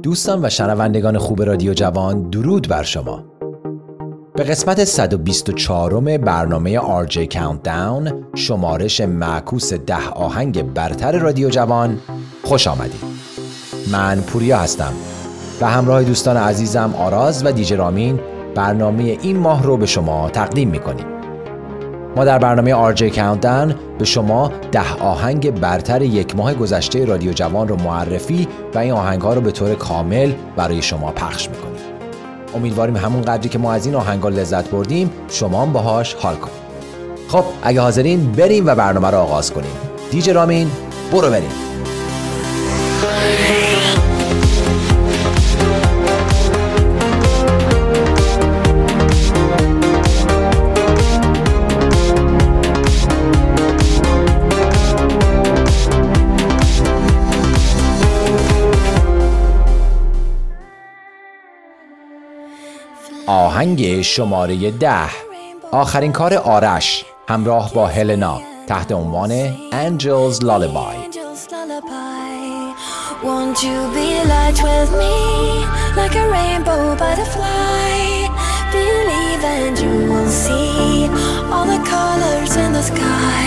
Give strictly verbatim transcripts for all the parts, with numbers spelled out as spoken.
دوستان و شنوندگان خوب رادیو جوان، درود بر شما. به قسمت صد و بیست و چهارم برنامه آر جی Countdown، شمارش معکوس ده آهنگ برتر رادیو جوان، خوش آمدید. من پوریا هستم و همراه دوستان عزیزم آراز و دیجی رامین برنامه این ماه رو به شما تقدیم میکنیم. ما در برنامه آر جی Countdown به شما ده آهنگ برتر یک ماه گذشته رادیو جوان رو معرفی و این آهنگ ها رو به طور کامل برای شما پخش میکنیم. امیدواریم همون قدری که ما از این آهنگ ها لذت بردیم شما هم باهاش حال کنید. خب اگه حاضرین بریم و برنامه رو آغاز کنیم. دیجی رامین برو بریم. آهنگ شماره ده، آخرین کار آرش همراه با هلنا تحت عنوان Angel's Lullaby. Won't you be light with me like a rainbow butterfly? Believe and you will see all the colors in the sky.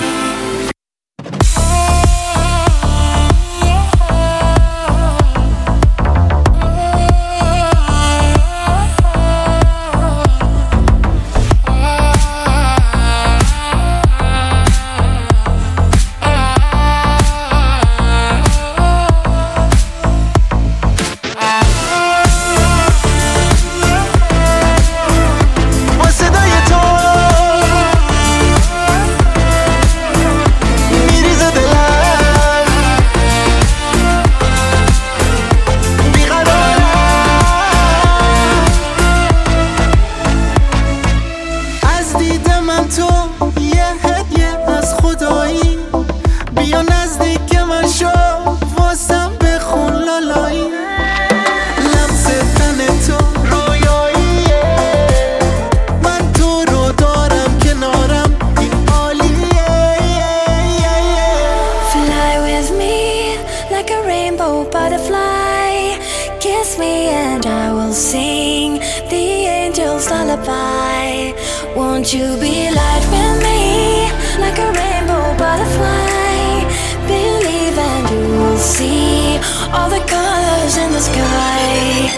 Won't you be light with me like a rainbow butterfly? Believe and you will see all the colors in the sky.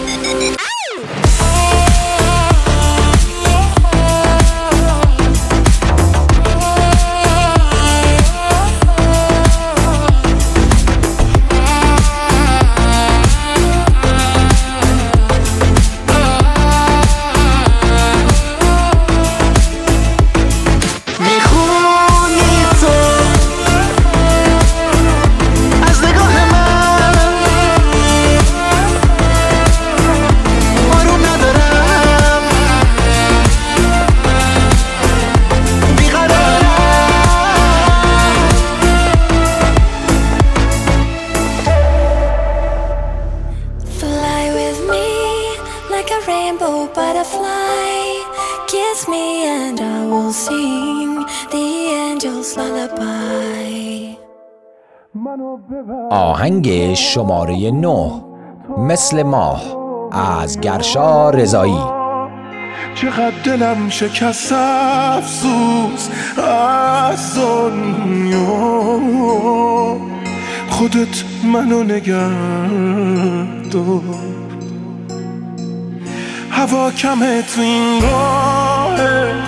آهنگ شماره نه، مثل ماه از گرشا رضایی. چقدر دلم شکست افسوس از دنیا، خودت منو نگه دار. هوا کمه تو این راه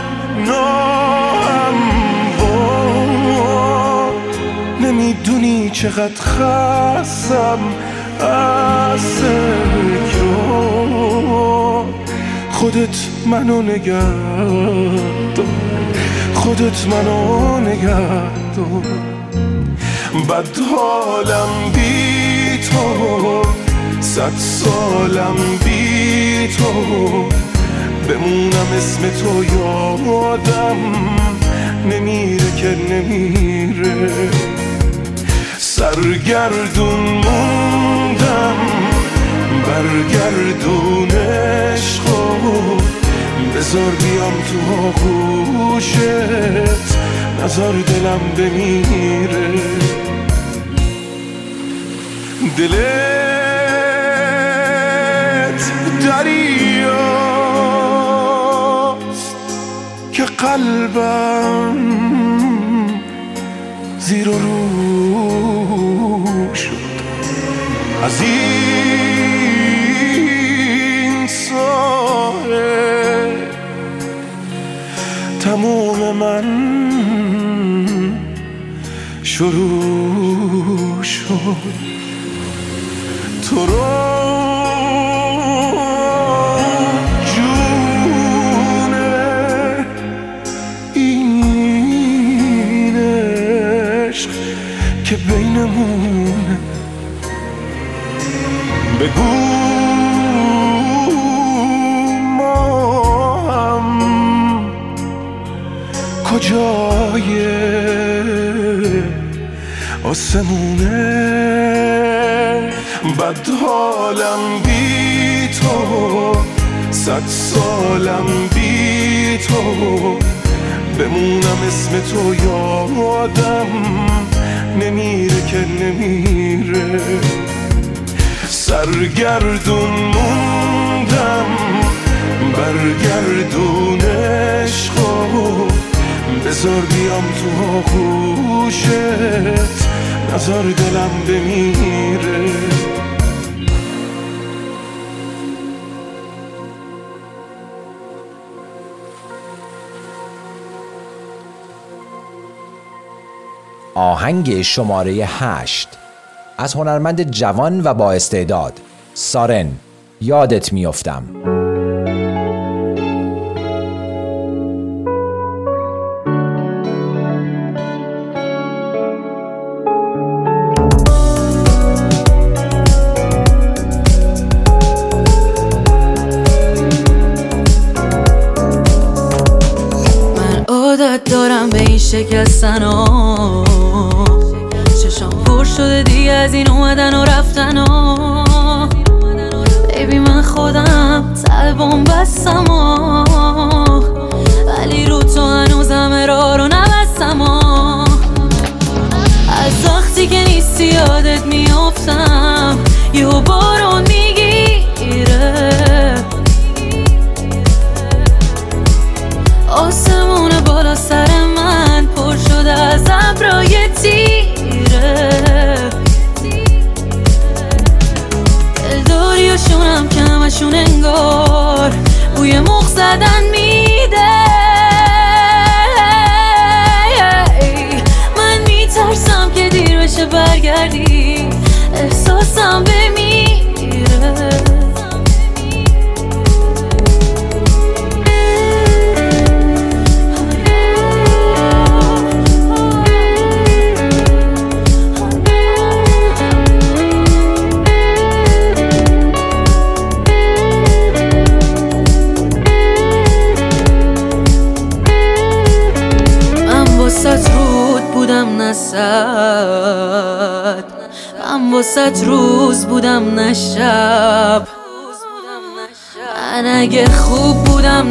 ناهموار، نمیدونی چقدر خستم از تکرار. خودت منو نگه دار، خودت منو نگه دار. بد حالم بی تو، صد سالم بی تو، بمونم اسم تو یادم نمیره که نمیره. سرگردون موندم برگردون عشقو، بذار بیام تو آغوشت، نذار دلم بمیره. دل دریاست که قلبم زیر و رو شد. از این ساحل تموم من شروع شد. تو رو جونه این عشق که بینمونه، بگو ما هم کجای آسمونه. بد حالم بی تو، صد سالم بی تو، بمونم اسم تو یادم نمیره که نمیره. سرگردون موندم برگردون عشقو، بذار بیام تو آغوشت، نذار دلم بمیره. آهنگ شماره هشت از هنرمند جوان و با استعداد سارن، یادت میافتم. من عادت دارم به این شکستن ها، چشم پر شده دیگه از این اومدن و رفتن ها. بیبی من خودم طلبم بستم ها، ولی رو تو هنوزم راه رو نبستم ها. از وقتی که نیستی یادت میافتم، یه بارون میگیره، آسمون بالا سر من پر شده از ابرای تیره. دلداریاشونم که همشون انگار بوی مخ زدن میده. من میترسم که دیر بشه برگردی، احساسم بمیره. نسد من واسه روز بودم نشب. من اگه خوب بودم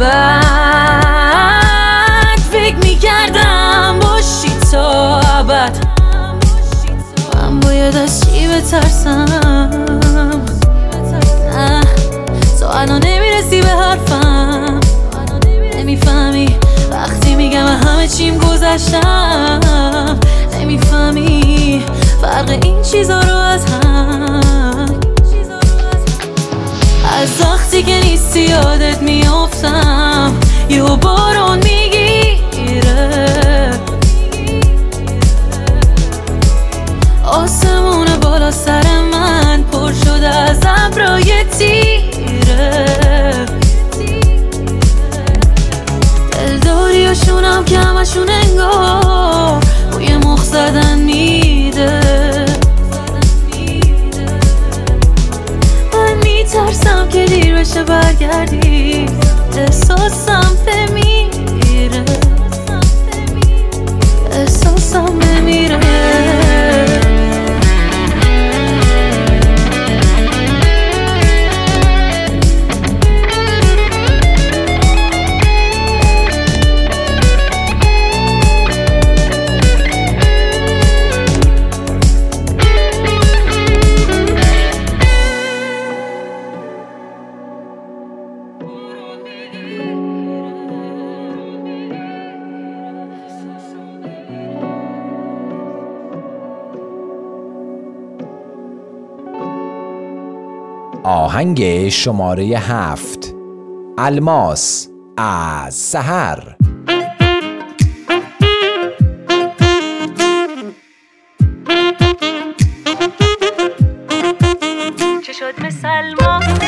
نبد، فکر میکردم باشی تا ابد. من باید از چی بترسم؟ نه تو الان نمیرسی به حرفم، نمیفهمی وقتی میگم همه چیم گذشتم. نمیفهمی فرق این چیزا رو از هم. از وقتی که نیستی یادت میافتم، یه بارون میگیره، آسمون بالا سر من پر شده از ابرای تیره. دلداریاشونم که همشون انگار بوی مخ زدن میده. من میترسم که دیر بشه برگردی، احساسم بمیره، احساسم بمیره. آهنگ شماره هفت، الماس از سحر. چه شد مثل الماسه،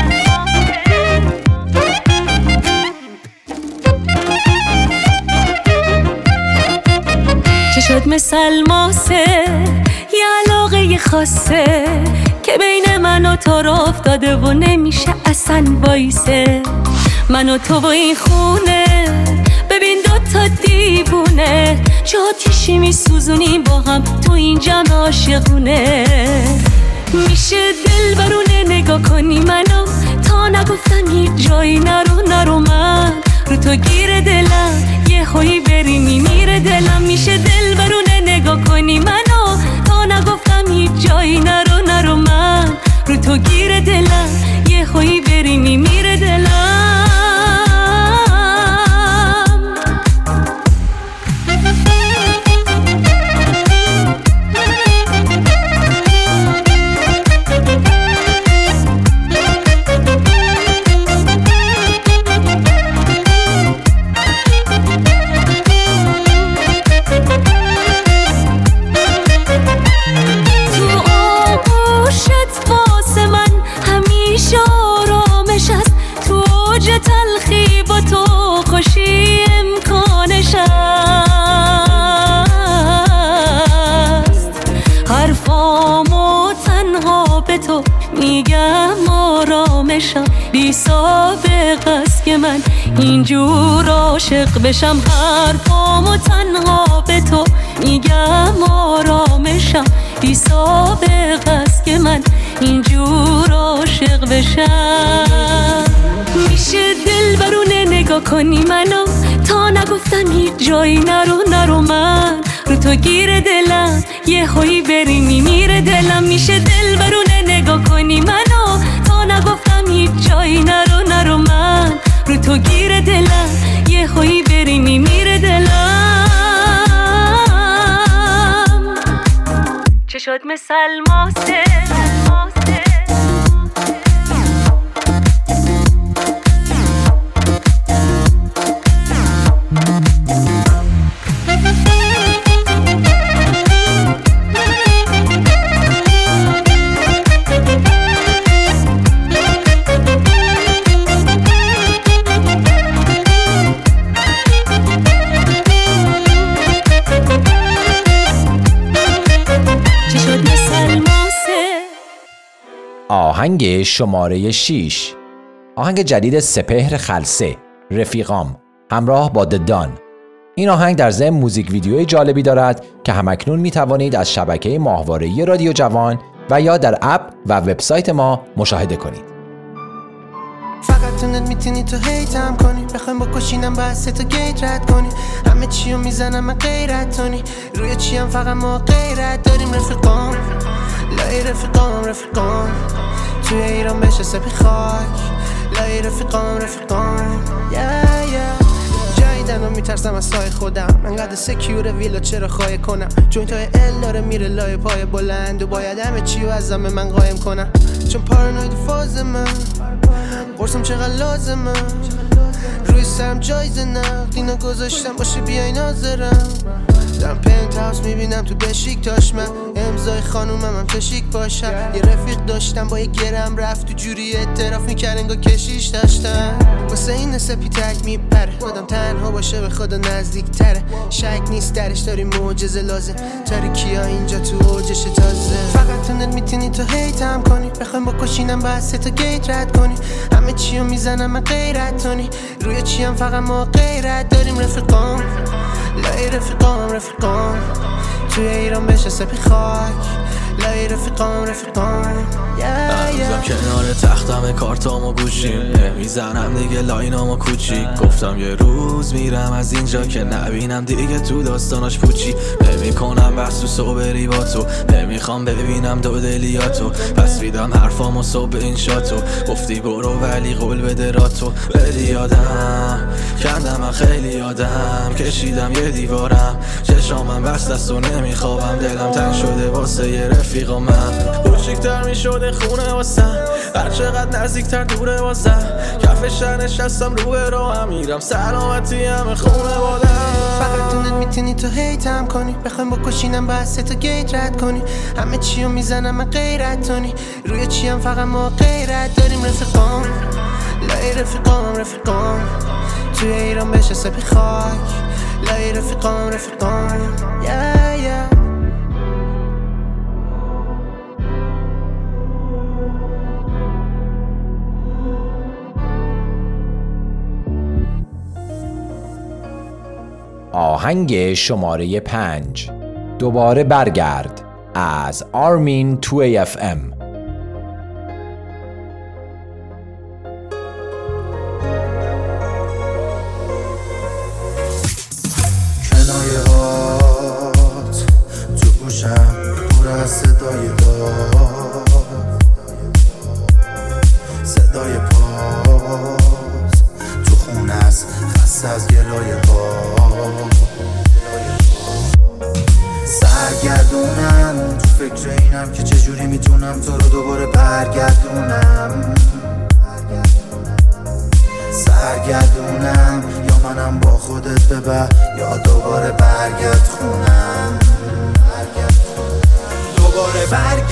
چه شد مثل الماسه، یه علاقه خاصه که بین من و تو را افتاده و نمیشه اصلا وایسه. من و تو و این خونه، ببین دوتا دیوونه، چه آتیشی میسوزونیم با هم تو این جمع عاشقونه. میشه دل برونه نگاه کنی منو، تا نگفتم هیچ جایی نرو نرو، من رو تو گیر دلم یه خویی بری میمیره دلم. میشه دل برونه نگاه کنی منو، تا نگفتم هیچ جایی نرو نرو، من رو تو گیر دلم یه خویی بری میمیره دلم. تلخی با تو خوشی امکانش است، حرفامو تنها به تو میگم آرامشم، بی سابقه است که من اینجور عاشق بشم. حرفامو تنها به تو میگم آرامشم، بی سابقه است که من اینجور عاشق بشم. میشه دل برونه نگاه کنی منو، تا نگفتم هیچ جایی نرو نرو، من رو تو گیر دلم یه خویی بری میمیره دلم. میشه دل برونه نگاه کنی منو، تا نگفتم هیچ جایی نرو نرو، من رو تو گیر دلم یه خویی بری میمیره دلم. چه شد مثل الماسه، آهنگ شماره شش، آهنگ جدید سپهر خلسه، رفیقام، همراه با ددان. این آهنگ در ضمن موزیک ویدیوی جالبی دارد که همکنون می توانید از شبکه ماهواره‌ای رادیو جوان و یا در اپ و وبسایت ما مشاهده کنید. فقط تو میتونی تو هیتم کنی، بخوایم بکشینم بس تو گیت رد کنی، همه چیو میزنم من غیرت تونی، روی چیم فقط ما غیرت داریم. رفیقام لای رفیقام رفیقام، توی ایران بشه سپی خاک، لای رفیقام رفیقام yeah, yeah. جایدن و میترسم از سای خودم، انقدر سکیور ویلا چرا خواهی کنم، چون تای ال داره میره لای پای بلند و باید همه چیو از همه من قایم کنم، چون پارانوید فاز من برسم چقدر لازمه، روی سرم جایزه نقد اینا گذاشتم باشه بیای ناظرم. دارم پنت هاوس میبینم تو بشیکتاش، من امضای خانومم هم تشیک باشم. یه رفیق داشتم با یه گرم رفت تو جوری اعتراف میکرد انگار کشیش داشتم، واسه این سپی تک میپره، آدم تنها باشه به خدا نزدیک تره، شک نیست درش داری معجزه لازم، تاریکیا اینجا تو اوجش تازه. فقط تو میتونی تو هیتم کنی، بخوایم بکشینم بس تو گیت رد کنی، همه چیو میزنم من غیرت تونی، روی چیم فقط ما غیرت داریم. رفیقام لای رفیقام رفیقام، توی ایران بشه سپی خاک، لای رفیقام رفیقام هنوزم کنار تختم کارتام و گوشیم، نمیزنم دیگه لاینام و کوچیک، گفتم یه روز میرم از اینجا که نبینم دیگه تو داستاناش پوچی، نمی کنم بحث تو صبری با تو، نمیخوام ببینم دو دلیاتو، پس میدم حرفامو صبح این شاتو، گفتی برو ولی قول بده راتو، بدی یادم کندم من خیلی یادم کشیدم یه دیوارم، چشامم بست است و نمیخوابم، دلم تنگ شده واسه یه رفیقم، من کوچیک‌تر میشده خونه واسم، هر چقدر نزدیکتر دوره واسم، کف شهر نشستم رو به راهم میرم سلامتی همه خونه بادم. فقط تو میتونی تو هیتم کنی، بخوایم بکشینم بس تو گیت رد کنی، همه چیو میزنم من غیرت تونی، روی چیم فقط ما غیرت داریم. رفیقام لای رفیقام رفیقام توی ایران بشه سپی خاک، لای رفیقام رفیقام yeah, yeah. آهنگ شماره پنج، دوباره برگرد، از آرمین تو ای اف ام. کنایه‌هات تو گوشم پر از صدای داد، صدای پاس تو خونه است خسته از گلای باد. سرگردونم تو فکر اینم که چجوری میتونم تو رو دوباره برگردونم. سرگردونم یا منم با خودت ببر یا دوباره برگرد خونم. دوباره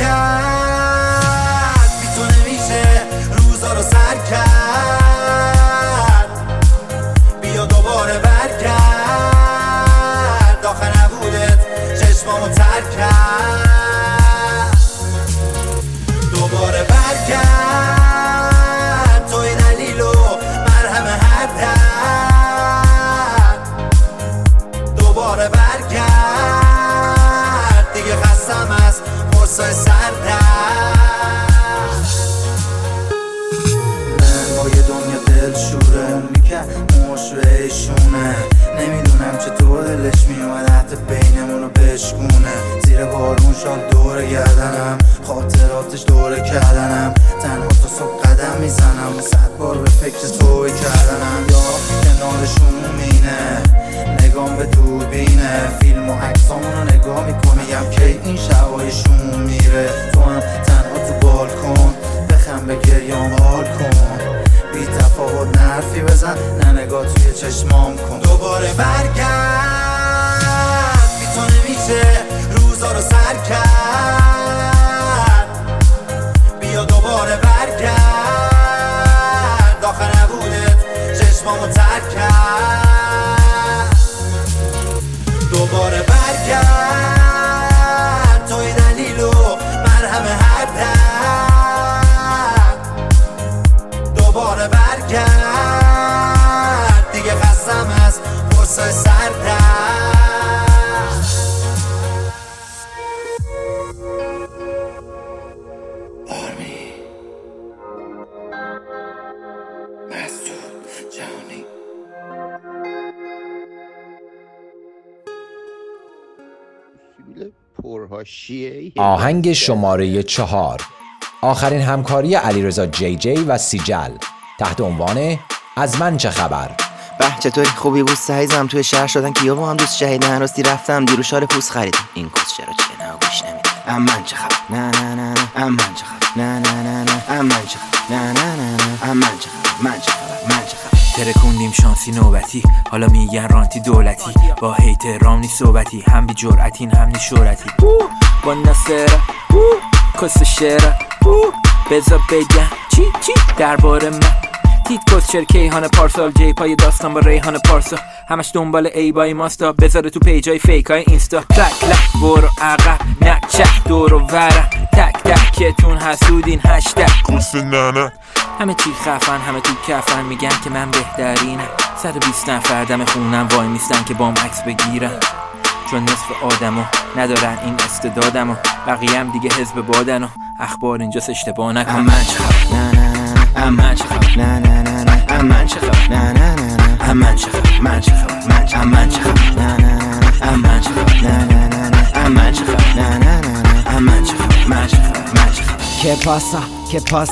برگرد بی تو نمیشه روزا رو سر کرد. بیا دوباره برگرد آخه نبودت چشمامو تر کرد. دوباره برگرد توی دلیل و مرهم هر درد. دوباره برگرد دیگه خستم از فرصای سردرد. من با یه دنیا دل شوره اونی که مشوهشونه، نمیدونم چطور دلش میومد حتی بینمونو بشکونه. زیر بارون شال دوره گردنم، خاطراتش دوره کردنم، تنها تا صبح قدم میزنم و صد بار به فکر توی کردنم. یا کنارشون مینه نگام به دوربینه، فیلم و عکسامونو نگاه میکنم میگم که این شبایشون میره. تو هم تنها تو بالکن بخم به گریام حال کن، بی تفاوت نرفی بزن نه نگاه توی چشمام کن. دوباره برگرد بی تو نمیشه روزا رو سر کرد. بیا دوباره برگرد آخه نبودت چشمامو تر کرد. دوباره برگرد توی دلیل و مرهم هر درد. دوباره برگرد دیگه خستم از فرصای سردرد. آرمین مسعود جهانی. آهنگ شماره چهار، آخرین همکاری علیرضا جی جی و سیجل، تحت عنوان از من چه خبر. به چطوری؟ خوبی بود سعیزم. توی شهر شدن که یا با هم دوست شهیدن راستی رفتم دیرو شار پوست خریدم. این کس چرا چیه نه گوش نمیده. ام من چه خبر نه نه نه نه ام من چه خبر نه نه نه نه ام من چه خبر نه نه نه نه ام من چه خبر من چه خبر من چه خبر. ترکوندیم شانسی نوبتی، حالا میگن رانتی دولتی، با هیت رام نی صحبتی، هم بی جرعتین هم نی شورتی. با نصره کس شعره بذار بگم چی چی درباره من. تیت کسچر کیهان پارسال جی پای داستان با ریحان پارسا، همش دنبال ای بای ماستا، بذاره تو پیجای فیک های اینستا. تک لک برو عقب نچه دور و ورم، تک تکتون حسودین هشتگ کس ننه. همه چی خفن همه تو کفن میگن که من بهترینم. صد و بیست نفر دم خونم وای میستن که بام عکس بگیرن، چون نصف آدمو ندارن این استعدادمو، بقیه هم دیگه حزب بادن و اخبار اینجاست اشتباه نکن. ام من چه خبر نه نه نه ام من چه خبر نه نه نه نه ام من چه خبر نه نه نه نه ام من چه خبر من چه خبر من چه من چه خبر نه نه نه نه ام من چه خبر نه نه نه نه ام من چه خبر نه نه نه نه ام من چه خبر من چه خبر من چه خبر. ¿Qué pasa? ¿Qué pasa?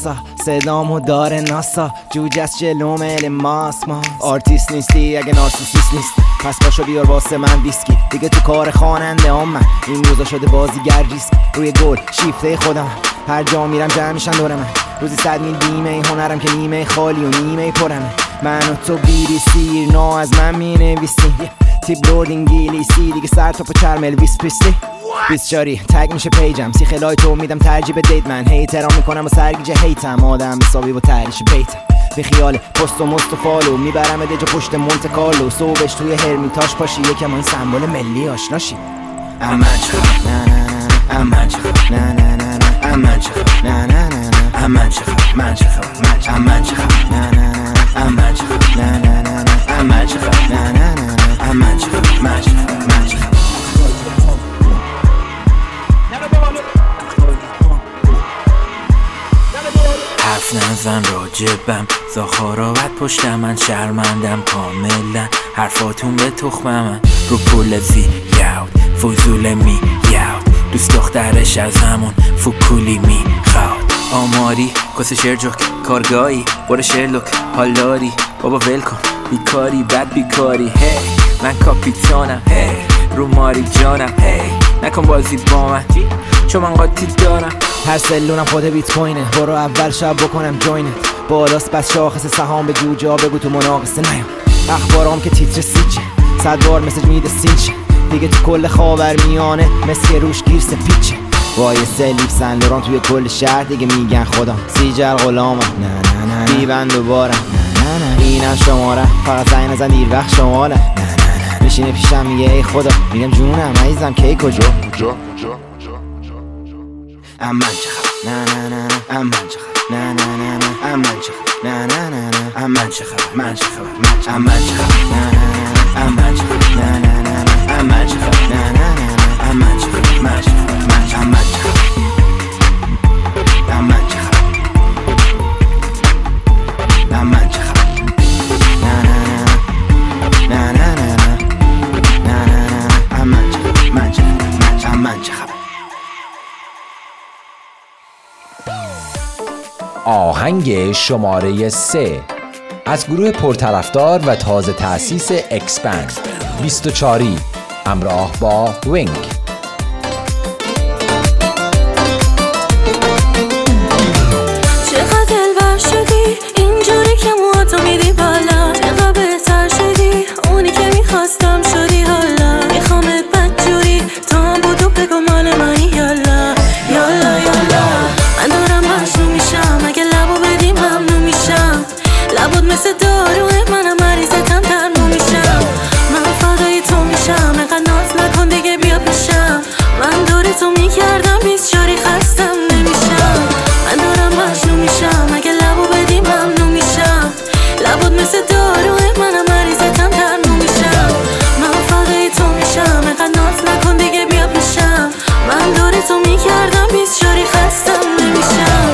صدامو داره ناسا، جوج از جلوم الماس ما. آرتیست نیستی اگه نارسیسیست نیستی، پس باشو بیار واسه من ویسکی. دیگه تو کار خواننده هم من این روزا شده بازیگر ریسک. روی گل شیفته خودم، هر جا میرم جمع میشن دور من. روزی صد میل بیمه ای هنرم که نیمه خالی و نیمه پرمه. من و تو بیری سیرنا از من مینویسی، تیپ لورد انگلیسی دیگه سر تا پا چرم الویس پریسلی. بیست جاری تگ میشه پیجم، سی خلای تو میدم ترجیح به دیت. من هیترام میکنم و سرگیجه هیتم، آدم حسابی با تریش بیتم. به خیال پست و مست و فالو میبرم دجا پشت مونت کارلو. صبحش توی هرمیتاش پاشی یکم این سمبل ملی آشناشی. اما چخ نه نه نه اما چخ نه نه نه نه اما چخ نه نه نه نه اما چخ من چخ اما چخ نه نه نه اما چخ نه نه نه نه اما چخ نه نه نه اما چخ من چخ من چخ. حرف نزن راجبم، زاخاراوت پشت من شرمندم کاملا. حرفاتون به تخم من رو پول زی یاود فضول می یاود. دوست دخترش از همون فکولی می خواد. آماری کس شرجوک کارگاهی برو شرلوک حالداری. بابا ول کن بیکاری بد بیکاری. هی من کاپیتانم، هی رو ماری جانم. هی نکن بازی با من چون من قاطی دارم. هر سلونم خود بیت کوینه، برو اول شب بکنم جوینت. بالاست بس شاخص سهام به جوجا بگو تو مناقصه نیام. اخبارام که تیتر سیچه، صد بار مسیج میده سینچه. دیگه تو کل خاور میانه مسکه روش گیر سپیچه. وای سلیف سن لوران توی کل شهر دیگه میگن خودم سیجل غلامم. نه نه نه بیبند و بارم، نه نه نه اینم شمارم. فقط زنگ نزن دیر وقت شمالم. نه نه نه میشینه پیشم میگه ای خدا. میگم جونم عزیزم کی کجا کجا اما چخ نه نه نه نه اما چخ نه نه نه نه اما چخ نه نه نه نه اما چخ من چخ اما چخ نه نه نه اما چخ نه نه نه نه اما چخ نه نه نه اما چخ من چخ اما چخ اما چخ اما چخ نه نه نه نه نه نه نه نه اما چخ من چخ اما چخ. آهنگ شماره سه از گروه پرطرفدار و تازه تأسیس اکسپند بیست و چاری همراه با وینگ. چقدر دلبر شدی اینجوری که موهاتو میدی بالا. چقدر بهتر شدی اونی که میخواستم شدی. حالا میخوامت بدجوری تا هم بودو بگو مال منی. یالا یالا یالا من دارم مجنون میشم، اگه لبو بدی ممنون میشم. لبود مثل داروه منم مریضتم درمون میشم. من فدای تو میشم، اقدر ناز نکن دیگه بیا پیشم. من دور تو میکردم بیست جاری خستم نمیشم. من دارم مجنون میشم، اگه لبو بدی ممنون میشم. لبود مثل داروه منم مریضتم درمون میشم. من فدای تو میشم، اقدر ناز نکن دیگه بیا پیشم. من دور تو میکردم بیست جاری خستم نمیشم.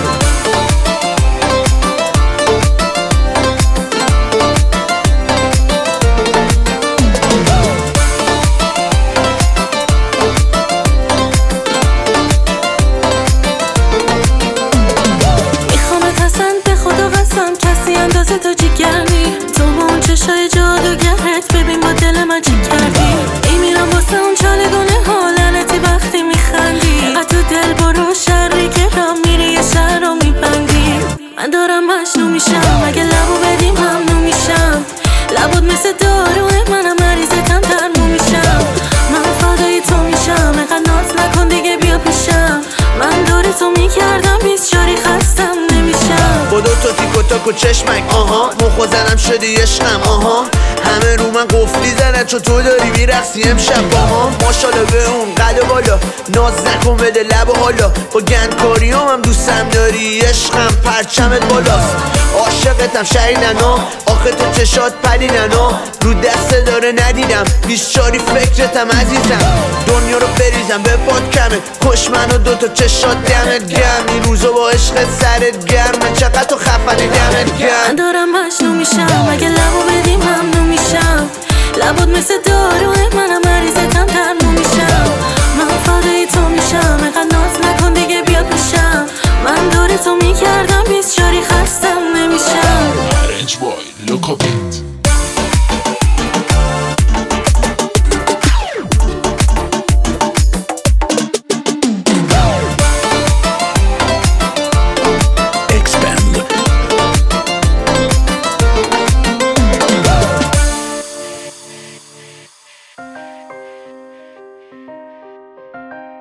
تو جیگرنی تو با اون چشای جادوگرت ببین با دل من چی کردی. ای میرم واسه اون چالگونه ها لعنتی وقتی میخندی. اقدر تو دل برو شری که را میری یه شهر رو میبندی. من دارم مجنون میشم، اگه لبو بدی ممنون میشم. لبود مثل داروه منم مریضتم درمون میشم. من فدای تو میشم، اقدر ناز نکن دیگه بیا پیشم. من دور تو میکردم بیست جاری خستم نمیشم. با دو تا تیک و تاک و چشمک آها مخو زنم شدی عشقم آها. همه رو من قفلی زنن چون تو داری میرقصی امشب با ما. ماشالله به اون قد بالا ناز نکن بده لب و حالا. با گندکاریام هم دوستم داری عشقم پرچمت بالاست. عاشقتم شریننا آخه تو چشات پلیننا. رو دسته داره ندیدم بیست چاری فکرتم عزیزم. دنیا رو بریزم به پاد کمه کش من و دوتا چشات دمت گرم. این روزا با عشق سرت گرمه چقدر تو خفنی دمت گرم. من دارم مجنون میشم، اگه لبو بدی ممنون میشم. لبود مثل داروه منم مریضتم درمون میشم. من فدای تو میشم، اقدر ناز نکن دیگه بیا پیشم. من دور تو میکردم بیست جاری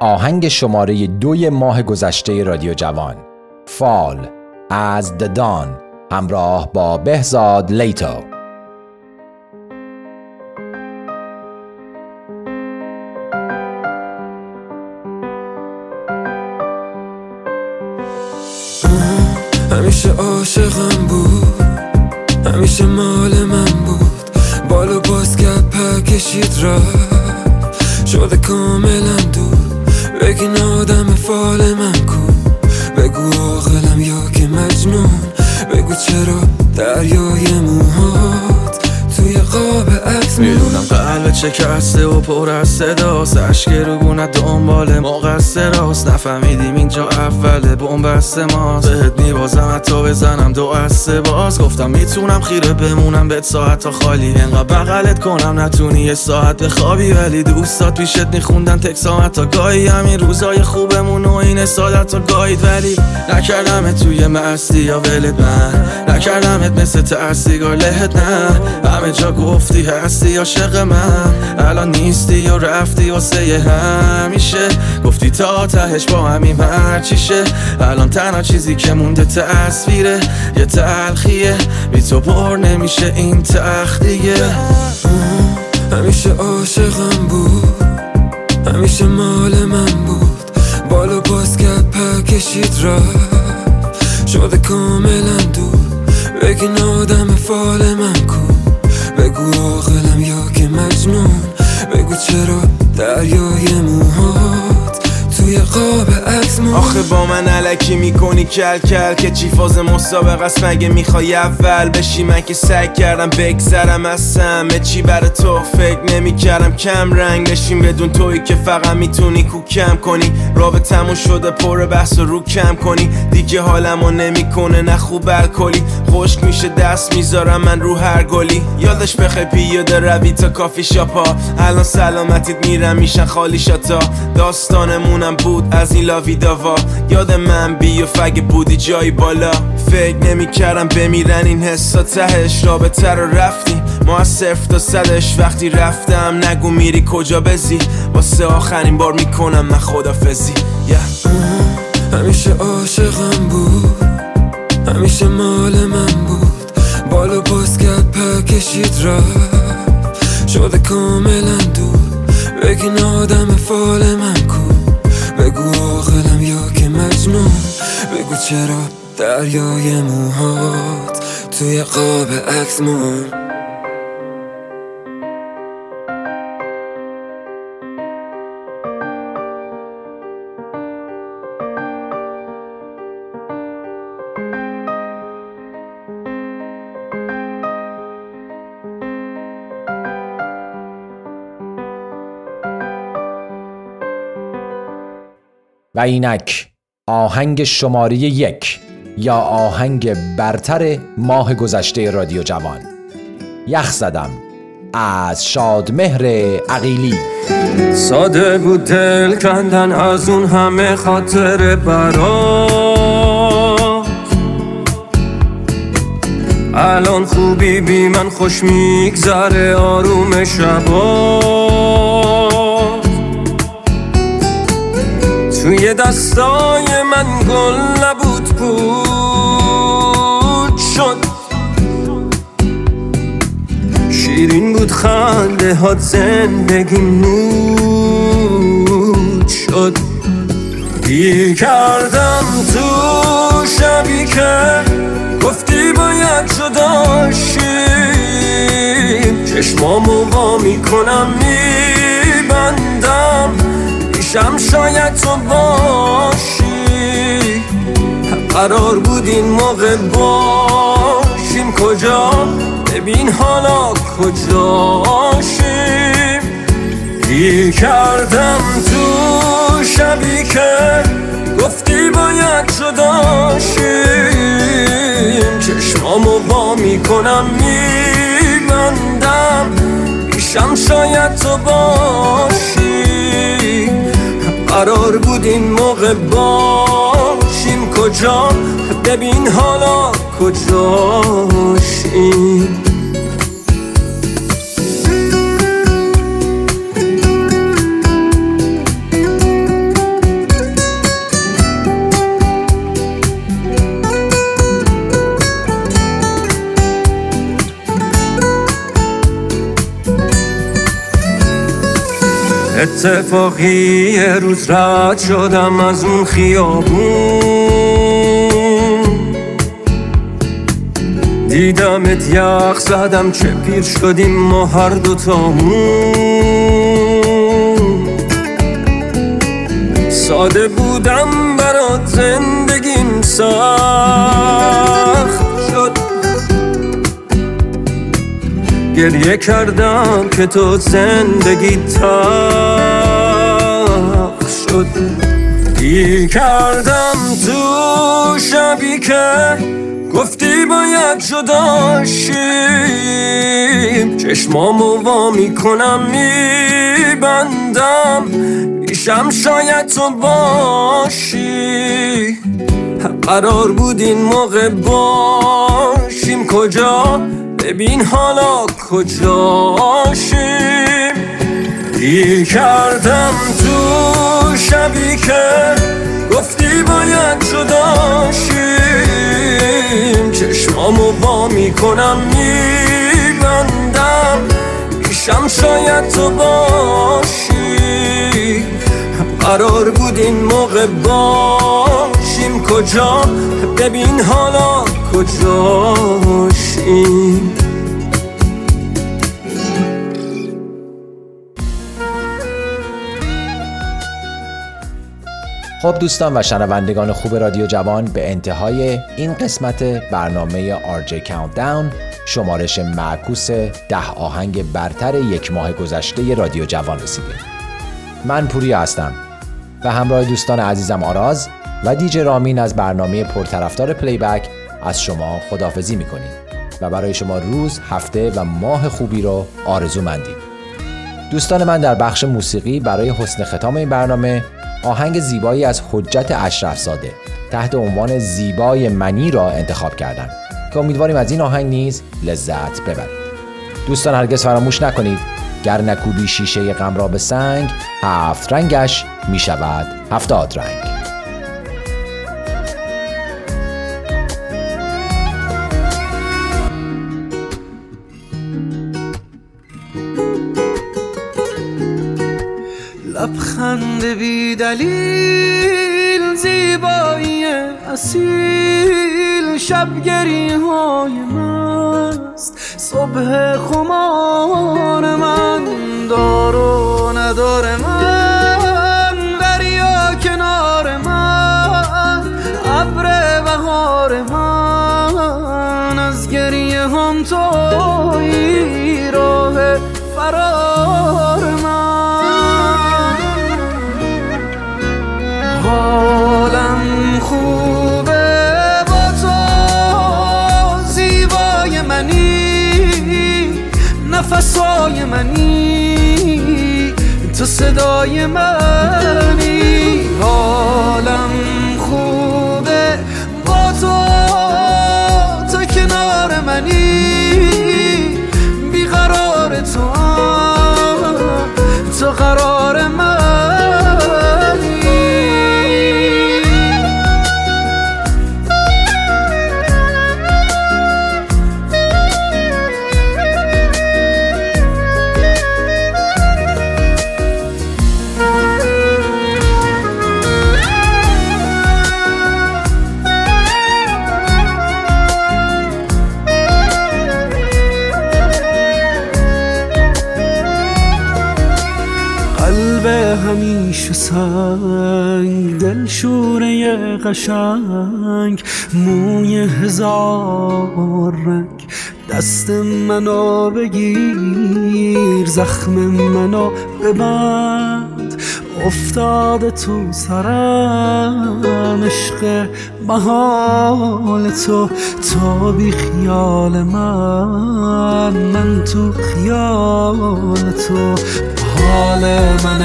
آهنگ شماره دوی ماه گذشته رادیو جوان، فال از The Dawn همراه با بهزاد لیتو. همیشه عاشقم بود، همیشه مال من بود، بالو باز کرد پر کشید رفت، شده کاملا دور. بگین آدم فال من کو، بگو عاقلم یا که مجنون، بگو چرا دریای موهات توی قاب عکس میدونم قلب شکسته و پر از صداست، اشک رو گونت دنبال مقصراست. نفهمیدیم اینجا اوله بنبست ماست، بهت میبازم حتی بزنم دو از سه باز. گفتم میتونم خیره بمونم بهت ساعت تا خالی، انقدر بغلت کنم نتونی یه ساعت بخوابی، ولی دوستات پیشت میخوندن تکسامت تا گاهی. همین روزای خوبمون و این سادت تا گاهید، ولی نکردمت توی مستی یا ولت من، نکردمت مثل تأسیگار لهت نه. همه جا گفتی هستی عاشق من، الان نیستی یا رفتی واسه همیشه. گفتی تا تهش با همین هرچیشه، الان تنها چیزی که مونده تصویره، یه تلخیه بی تو پر نمیشه این تخت دیگه. همیشه عاشقم بود، همیشه مال من بود، بالو باز کرد پر کشید رفت، شده کاملا دور. بگین آدم فال من کو، بگو عاقلم یا که مجنون، بگو چرا دریای موهات توی قاب عکس موند. آخه با من الکی میکنی کل کل که چی فاز مسابقه است، مگه میخوای اول بشی؟ من که سعی کردم بگذرم از همه چی، برای تو فکر نمیکردم کم رنگ بشیم بدون تویی که فقط میتونی کو کم کنی. رابطمون شده پر بحث و رو کم کنی، دیگه حالمو نمیکنه نه خوب الکلی، خشک میشه دست میذارم من رو هر گلی. یادش بخیر پیاده روی تا کافی شاپا، الان سلامتیت میرم میشن خالی شاتا. داستانمونم بود از این لاوی داوا، یاد من بی و فگ بودی جایی بالا. فکر نمی کردم بمیرن این حسا تهش، رابطه رو رفتیم ما از صفر تا صدش. وقتی رفتم نگو میری کجا بزی، واسه آخرین بار میکنم من خدافزی. yeah. همیشه عاشقم بود، همیشه مال من بود، بالو باز کرد پر کشید رفت، شده کاملا دور. بگین آدم فال من کو، بگو عاقلم یا که مجنون، بگو چرا دریای موهات توی قاب عکس موند. و اینک آهنگ شماره یک یا آهنگ برتر ماه گذشته رادیو جوان، یخ زدم از شادمهر عقیلی. ساده بود دل کندن از اون همه خاطر برات، الان خوبی بی من خوش میگذره آروم شبات. توی دستای من گل نبود پود شد، شیرین بود خنده هات زندگی نود شد. گیر کردم تو شبی که گفتی باید جداشیم، چشمامو وا میکنم میبندم پیشم شاید تو باشی. قرار بود این موقع باشیم کجا، ببین حالا کجاشیم. گیر کردم تو شبی که گفتی باید جداشیم، چشمامو وا میکنم میبندم پیشم شاید تو باشی. قرار بود این موقع باشیم کجا، ببین حالا کجاشیم. اتفاقی یه روز رد شدم از اون خیابون، دیدمت یخ زدم چه پیر شدیم ما هر دوتامون. ساده بودم برات زندگیم سخت شد، گریه کردم که تو زندگی تلخ شد. دی کردم تو شبی که گفتی باید جدا شیم، چشمامو وا میکنم میبندم پیشم شاید تو باشی. قرار بود این موقع باشیم کجا، ببین حالا کجاشیم. دی کردم تو شبی که گفتی باید جدا شیم، چشمامو وا میکنم میبندم پیشم شاید تو باشی. قرار بود این موقع باشیم کجا، ببین حالا کجاشیم. خب دوستان و شنوندگان خوب رادیو جوان، به انتهای این قسمت برنامه آر جی کاونتداون، شمارش معکوس ده آهنگ برتر یک ماه گذشته رادیو جوان رسیدیم. من پوریا هستم و همراه دوستان عزیزم آراز و دیجی رامین از برنامه پرطرفدار پلی بک از شما خداحافظی میکنیم و برای شما روز، هفته و ماه خوبی رو آرزو مندیم. دوستان من در بخش موسیقی برای حسن ختام این برنامه آهنگ زیبایی از حجت اشرف زاده تحت عنوان زیبای منی را انتخاب کردم که امیدواریم از این آهنگ نیز لذت ببرید. دوستان هرگز فراموش نکنید گر نکوبی شیشه غم را به سنگ، هفت رنگش می شود هفتاد رنگ. لبخند بی دلیل، زیبایی اصیل، شبگری های مست، صبح خمار من، دار و ندار من، دریا کنار من، ابر بهار من، از گریه هم تویی راه فرار من. حالم خوبه با تو، زیبای منی، نفسای منی، تو صدای منی. حالم خوبه با تو، تو کنار منی، بیقرار تو، تو قرار منی. همیشه سنگ، دل شوره قشنگ، موی هزار رنگ، دست منو بگیر، زخم منو ببند، افتاده تو سرم عشق محال تو، تو بی خیال من، من تو خیال تو. حال من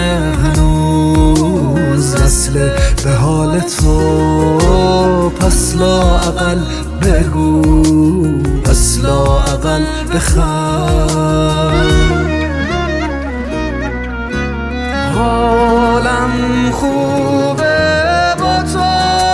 هنوز وصله به حال تو، پس لااقل بگو، پس لااقل بخند. حالم خوبه با تو،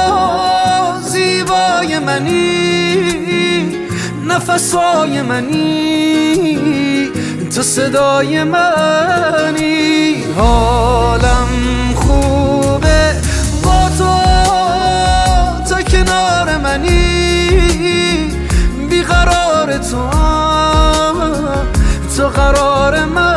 زیبای منی، نفسای منی، تو صدای منی، حالم خوبه با تو، تا کنار منی، بیقرار تو، تو قرار من.